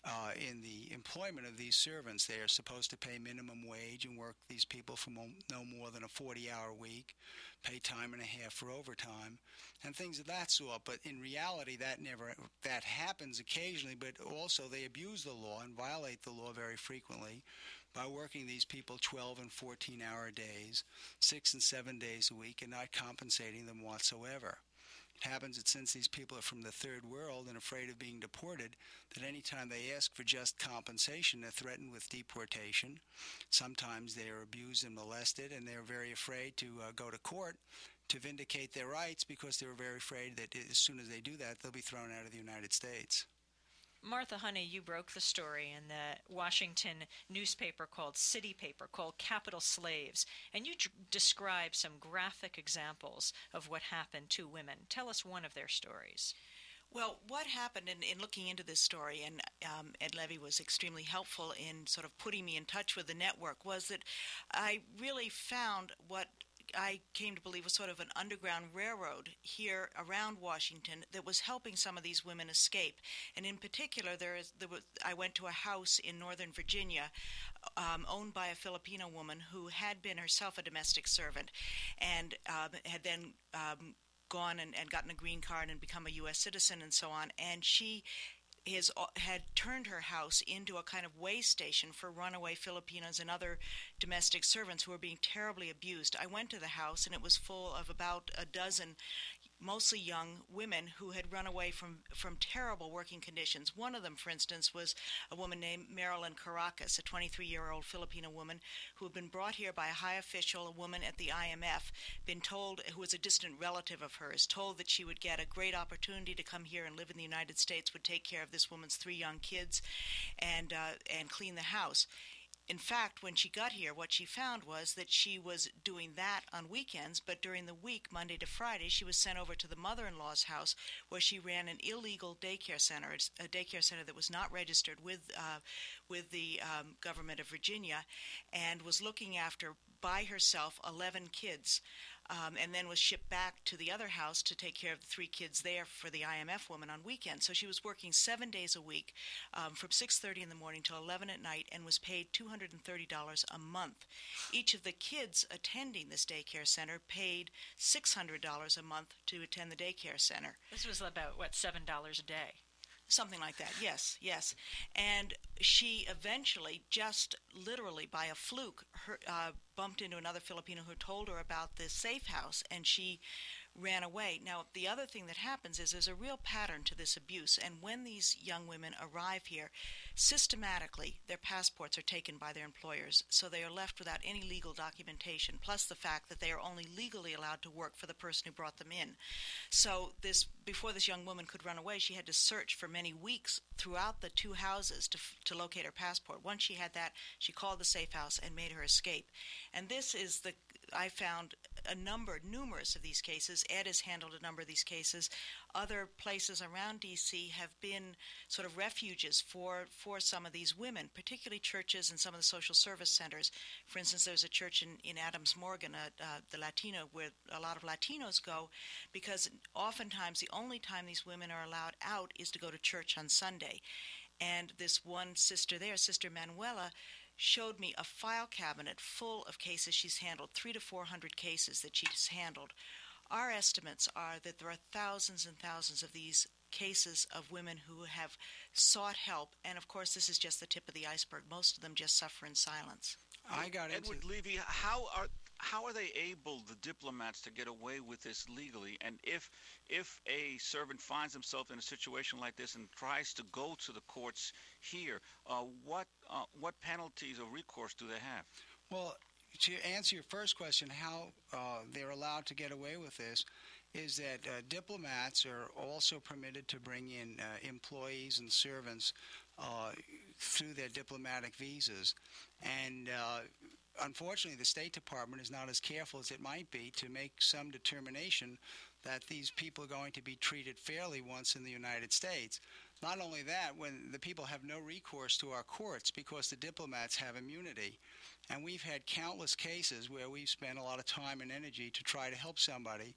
uh, in the employment of these servants. They are supposed to pay minimum wage and work these people for mo- no more than a forty-hour week, pay time and a half for overtime, and things of that sort. But in reality, that never that happens occasionally, but also they abuse the law and violate the law very frequently by working these people twelve and fourteen-hour days, six and seven days a week, and not compensating them whatsoever. It happens that since these people are from the third world and afraid of being deported, that any time they ask for just compensation, they're threatened with deportation. Sometimes they are abused and molested, and they're very afraid to uh, go to court to vindicate their rights because they're very afraid that as soon as they do that, they'll be thrown out of the United States. Martha Honey, you broke the story in the Washington newspaper called City Paper, called Capital Slaves, and you d- describe some graphic examples of what happened to women. Tell us one of their stories. Well, what happened in, in looking into this story, and um, Ed Levy was extremely helpful in sort of putting me in touch with the network, was that I really found what I came to believe was sort of an underground railroad here around Washington that was helping some of these women escape. And in particular, there is there was, I went to a house in Northern Virginia um, owned by a Filipino woman who had been herself a domestic servant and um, had then um, gone and, and gotten a green card and become a U S citizen and so on. And she His, had turned her house into a kind of way station for runaway Filipinos and other domestic servants who were being terribly abused. I went to the house, and it was full of about a dozen mostly young women who had run away from, from terrible working conditions. One of them, for instance, was a woman named Marilyn Caracas, a twenty-three-year-old Filipino woman who had been brought here by a high official, a woman at the I M F, been told, who was a distant relative of hers, told that she would get a great opportunity to come here and live in the United States, would take care of this woman's three young kids, and uh, and clean the house. In fact, when she got here, what she found was that she was doing that on weekends, but during the week, Monday to Friday, she was sent over to the mother-in-law's house where she ran an illegal daycare center, a daycare center that was not registered with uh, with the um, government of Virginia, and was looking after by herself eleven kids. Um, and then was shipped back to the other house to take care of the three kids there for the I M F woman on weekends. So she was working seven days a week um, from six thirty in the morning till eleven at night and was paid two hundred thirty dollars a month. Each of the kids attending this daycare center paid six hundred dollars a month to attend the daycare center. This was about, what, seven dollars a day? Something like that, yes, yes. And she eventually, just literally by a fluke, her, uh, bumped into another Filipino who told her about this safe house, and she ran away. Now, the other thing that happens is there's a real pattern to this abuse, and when these young women arrive here, systematically their passports are taken by their employers, so they are left without any legal documentation, plus the fact that they are only legally allowed to work for the person who brought them in. So this, before this young woman could run away, she had to search for many weeks throughout the two houses to, to locate her passport. Once she had that, she called the safe house and made her escape. And this is the, I found a number, numerous of these cases. Ed has handled a number of these cases. Other places around D C have been sort of refuges for, for some of these women, particularly churches and some of the social service centers. For instance, there's a church in, in Adams Morgan, uh, uh, the Latino, where a lot of Latinos go, because oftentimes the only time these women are allowed out is to go to church on Sunday. And this one sister there, Sister Manuela, showed me a file cabinet full of cases she's handled, three to four hundred cases that she's handled. Our estimates are that there are thousands and thousands of these cases of women who have sought help, and of course this is just the tip of the iceberg. Most of them just suffer in silence. I got into Edward Levy, how are how are they able, the diplomats, to get away with this legally? And if if a servant finds himself in a situation like this and tries to go to the courts here, uh, what uh, what penalties or recourse do they have? Well, to answer your first question, how uh, they're allowed to get away with this, is that uh, diplomats are also permitted to bring in uh, employees and servants uh, through their diplomatic visas. And uh, unfortunately, the State Department is not as careful as it might be to make some determination that these people are going to be treated fairly once in the United States. Not only that, when the people have no recourse to our courts because the diplomats have immunity. And we've had countless cases where we've spent a lot of time and energy to try to help somebody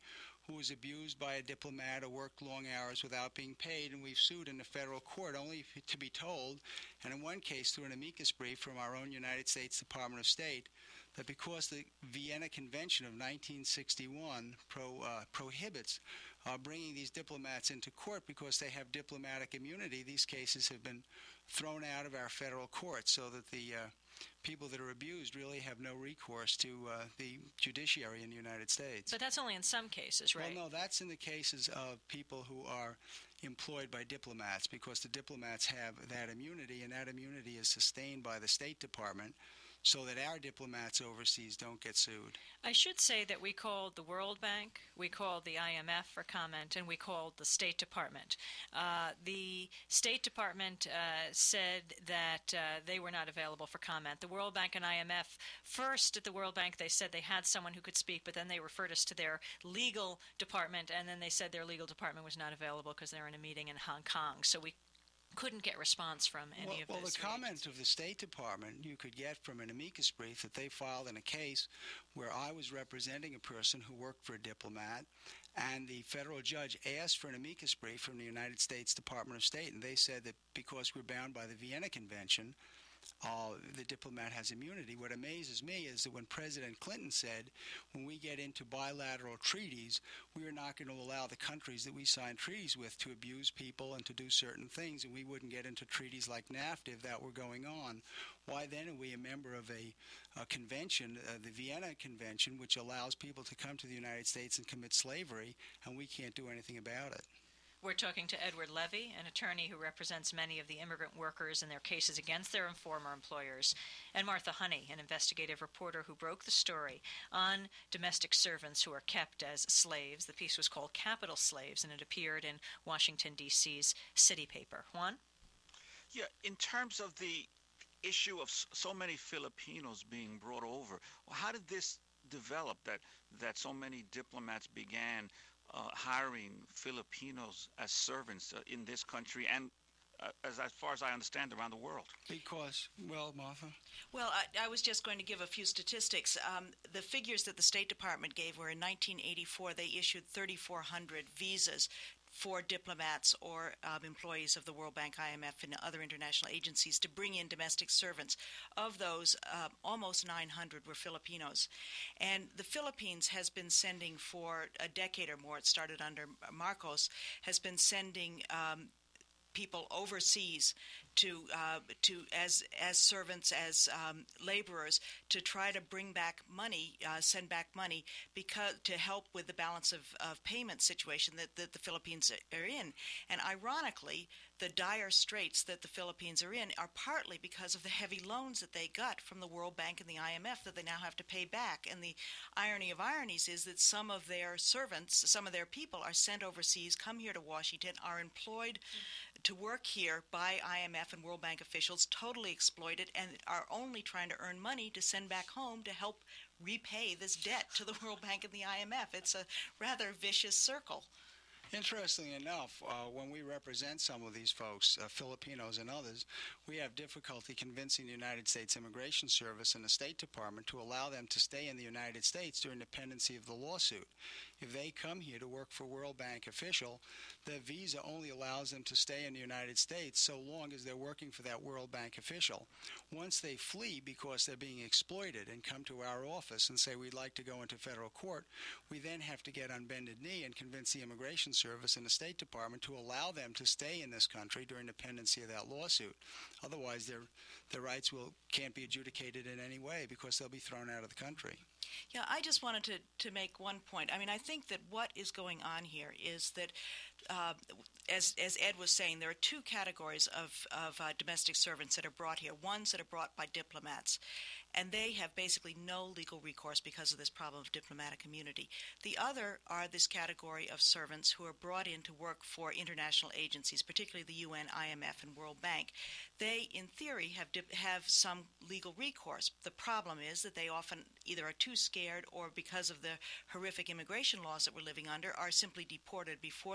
who was abused by a diplomat or worked long hours without being paid, and we've sued in the federal court only to be told, and in one case through an amicus brief from our own United States Department of State, that because the Vienna Convention of nineteen sixty-one pro, uh, prohibits uh, bringing these diplomats into court because they have diplomatic immunity, these cases have been thrown out of our federal courts so that the uh, people that are abused really have no recourse to uh, the judiciary in the United States. But that's only in some cases, right? Well, no, that's in the cases of people who are employed by diplomats, because the diplomats have that immunity, and that immunity is sustained by the State Department, so that our diplomats overseas don't get sued. I should say that we called the World Bank, we called the I M F for comment, and we called the State Department. Uh, the State Department uh, said that uh, they were not available for comment. The World Bank and I M F, first at the World Bank they said they had someone who could speak, but then they referred us to their legal department, and then they said their legal department was not available because they were in a meeting in Hong Kong. So we couldn't get response from any well, of well, those the comment of the State Department you could get from an amicus brief that they filed in a case where I was representing a person who worked for a diplomat, and the federal judge asked for an amicus brief from the United States Department of State, and they said that because we're bound by the Vienna Convention, Uh, the diplomat has immunity. What amazes me is that when President Clinton said, when we get into bilateral treaties, we are not going to allow the countries that we sign treaties with to abuse people and to do certain things, and we wouldn't get into treaties like NAFTA if that were going on. Why then are we a member of a, a convention, uh, the Vienna Convention, which allows people to come to the United States and commit slavery, and we can't do anything about it? We're talking to Edward Levy, an attorney who represents many of the immigrant workers in their cases against their former employers, and Martha Honey, an investigative reporter who broke the story on domestic servants who are kept as slaves. The piece was called Capital Slaves, and it appeared in Washington, D C's City Paper. Juan? Yeah, in terms of the issue of so many Filipinos being brought over, how did this develop, that, that so many diplomats began Uh, hiring Filipinos as servants uh, in this country and, uh, as, as far as I understand, around the world? Because, well, Martha? Well, I, I was just going to give a few statistics. Um, the figures that the State Department gave were in nineteen eighty-four, they issued thirty-four hundred visas for diplomats or um, employees of the World Bank, I M F, and other international agencies to bring in domestic servants. Of those, uh, almost nine hundred were Filipinos. And the Philippines has been sending for a decade or more, it started under Marcos, has been sending um, people overseas to uh, to as as servants, as um, laborers, to try to bring back money, uh, send back money, because to help with the balance of, of payment situation that, that the Philippines are in. And ironically, the dire straits that the Philippines are in are partly because of the heavy loans that they got from the World Bank and the I M F that they now have to pay back. And the irony of ironies is that some of their servants, some of their people are sent overseas, come here to Washington, are employed mm-hmm. to work here by I M F and World Bank officials, totally exploited, and are only trying to earn money to send back home to help repay this debt to the World Bank and the I M F. It's a rather vicious circle. Interestingly enough, uh, when we represent some of these folks, uh, Filipinos and others, we have difficulty convincing the United States Immigration Service and the State Department to allow them to stay in the United States during the pendency of the lawsuit. If they come here to work for a World Bank official, the visa only allows them to stay in the United States so long as they're working for that World Bank official. Once they flee because they're being exploited and come to our office and say we'd like to go into federal court, we then have to get on bended knee and convince the Immigration Service and the State Department to allow them to stay in this country during the pendency of that lawsuit. Otherwise, their their rights will can't be adjudicated in any way because they'll be thrown out of the country. Yeah, I just wanted to, to make one point. I mean, I think that what is going on here is that, uh, as as Ed was saying, there are two categories of, of uh, domestic servants that are brought here. Ones that are brought by diplomats, and they have basically no legal recourse because of this problem of diplomatic immunity. The other are this category of servants who are brought in to work for international agencies, particularly the U N, I M F, and World Bank. They, in theory, have dip- have some legal recourse. The problem is that they often either are too scared or because of the horrific immigration laws that we're living under are simply deported before their case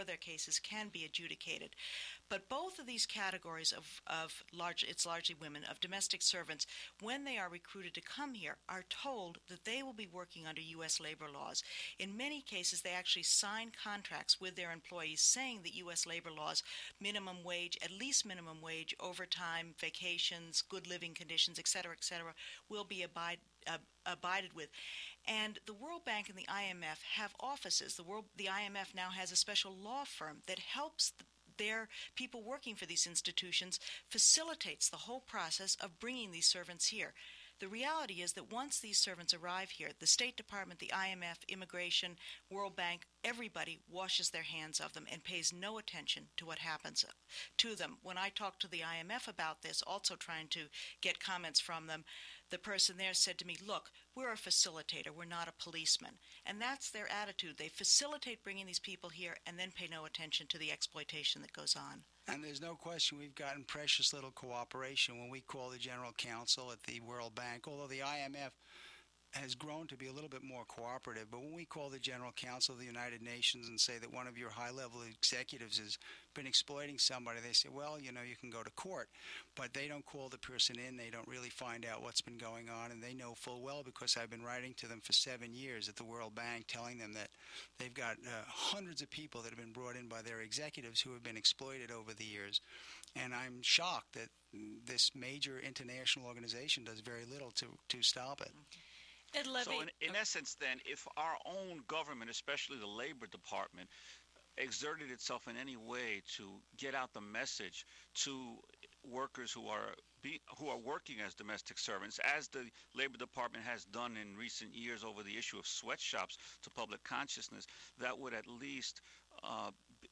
cases can be adjudicated. But both of these categories of, of large, it's largely women, of domestic servants, when they are recruited to come here, are told that they will be working under U S labor laws. In many cases, they actually sign contracts with their employees saying that U S labor laws, minimum wage, at least minimum wage, overtime, vacations, good living conditions, et cetera, et cetera, will be abide, uh, abided with. And the World Bank and the I M F have offices. The World, the I M F now has a special law firm that helps the their people working for these institutions, facilitates the whole process of bringing these servants here. The reality is that once these servants arrive here, the State Department, the I M F, Immigration, World Bank, everybody washes their hands of them and pays no attention to what happens to them. When I talked to the I M F about this, also trying to get comments from them, the person there said to me, look, we're a facilitator, we're not a policeman. And that's their attitude. They facilitate bringing these people here and then pay no attention to the exploitation that goes on. And there's no question we've gotten precious little cooperation when we call the General Counsel at the World Bank, although the I M F has grown to be a little bit more cooperative. But when we call the General Counsel of the United Nations and say that one of your high-level executives has been exploiting somebody, they say, well, you know, you can go to court. But they don't call the person in. They don't really find out what's been going on. And they know full well, because I've been writing to them for seven years at the World Bank, telling them that they've got uh, hundreds of people that have been brought in by their executives who have been exploited over the years. And I'm shocked that this major international organization does very little to, to stop it. Ed Levy. So in, in essence, then, if our own government, especially the Labor Department, exerted itself in any way to get out the message to workers who are be, who are working as domestic servants, as the Labor Department has done in recent years over the issue of sweatshops to public consciousness, that would at least uh,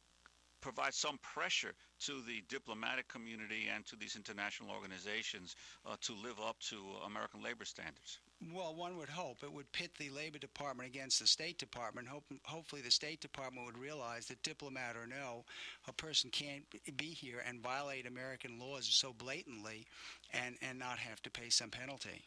provide some pressure to the diplomatic community and to these international organizations uh, to live up to American labor standards. Well, one would hope. It would pit the Labor Department against the State Department. Hope, hopefully the State Department would realize that, diplomat or no, a person can't be here and violate American laws so blatantly and, and not have to pay some penalty.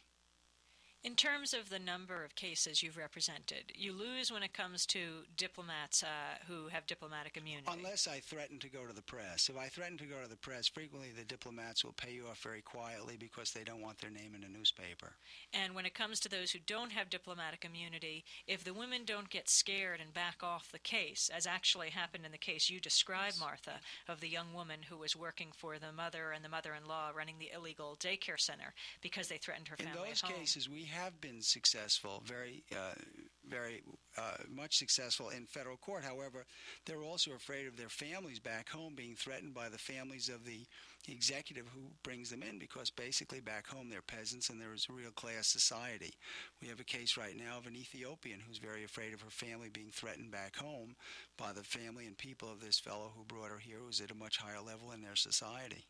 In terms of the number of cases you've represented, you lose when it comes to diplomats uh, who have diplomatic immunity. Unless I threaten to go to the press. If I threaten to go to the press, frequently the diplomats will pay you off very quietly because they don't want their name in a newspaper. And when it comes to those who don't have diplomatic immunity, if the women don't get scared and back off the case, as actually happened in the case you described, Martha, of the young woman who was working for the mother and the mother-in-law running the illegal daycare center because they threatened her family at home. In those cases, we have been successful, very, uh, very uh, much successful in federal court. However, they're also afraid of their families back home being threatened by the families of the executive who brings them in, because basically back home they're peasants and there is a real class society. We have a case right now of an Ethiopian who's very afraid of her family being threatened back home by the family and people of this fellow who brought her here, who's at a much higher level in their society.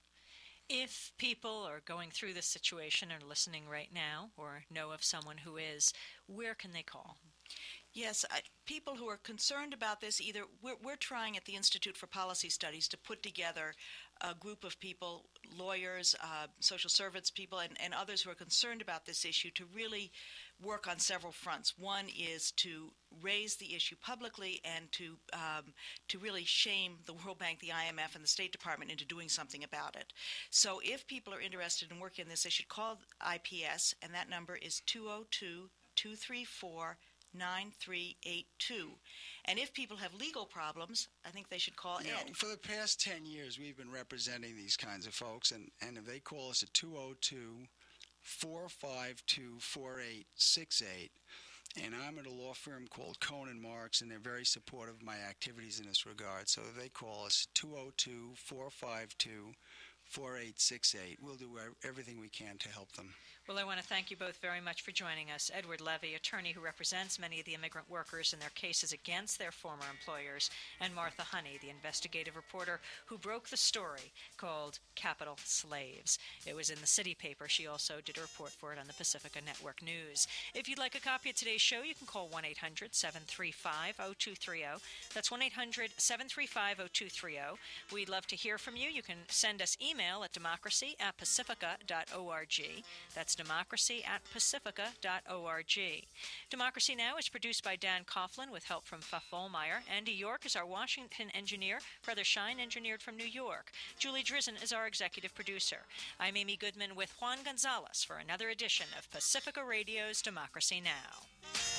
If people are going through this situation and listening right now or know of someone who is, where can they call? Yes, I, people who are concerned about this, either we're, we're trying at the Institute for Policy Studies to put together a group of people, lawyers, uh, social service people, and, and others who are concerned about this issue to really work on several fronts. One is to raise the issue publicly and to um, to really shame the World Bank, the I M F, and the State Department into doing something about it. So if people are interested in working on this, they should call I P S, and that number is two oh two, two three four, nine three eight two. And if people have legal problems, I think they should call you Ed. know, for the past ten years, we've been representing these kinds of folks, and, and if they call us at two oh two, four five two, four eight six eight, and I'm at a law firm called Cohen and Marks, and they're very supportive of my activities in this regard. So if they call us two oh two, four five two, four eight six eight, we'll do everything we can to help them. Well, I want to thank you both very much for joining us. Edward Levy, attorney who represents many of the immigrant workers in their cases against their former employers, and Martha Honey, the investigative reporter who broke the story called Capital Slaves. It was in the City paper. She also did a report for it on the Pacifica Network News. If you'd like a copy of today's show, you can call one eight hundred, seven three five, oh two three oh. That's one eight hundred, seven three five, oh two three oh. We'd love to hear from you. You can send us email email at democracy at pacifica dot org. That's democracy at pacifica dot org. Democracy Now! Is produced by Dan Coughlin with help from Pfaff Vollmeyer. Andy York is our Washington engineer. Brother Shine engineered from New York. Julie Drizzen is our executive producer. I'm Amy Goodman with Juan Gonzalez for another edition of Pacifica Radio's Democracy Now!